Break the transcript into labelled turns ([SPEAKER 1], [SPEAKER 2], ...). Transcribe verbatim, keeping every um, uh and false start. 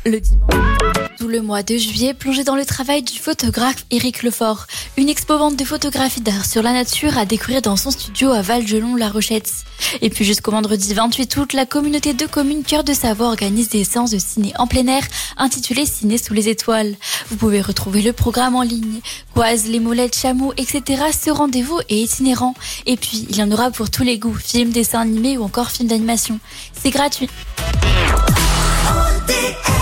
[SPEAKER 1] Le dimanche. Tout le mois de juillet, plongé dans le travail du photographe Éric Lefort. Une expo-vente de photographies d'art sur la nature à découvrir dans son studio à Val-Gelon-La Rochette. Et puis jusqu'au vendredi vingt-huit août, la communauté de communes Cœur de Savoie organise des séances de ciné en plein air intitulées Ciné sous les étoiles. Vous pouvez retrouver le programme en ligne. Coise, les molettes, chameaux, et cetera. Ce rendez-vous est itinérant. Et puis, il y en aura pour tous les goûts, films, dessins animés ou encore films d'animation. C'est gratuit.
[SPEAKER 2] O D S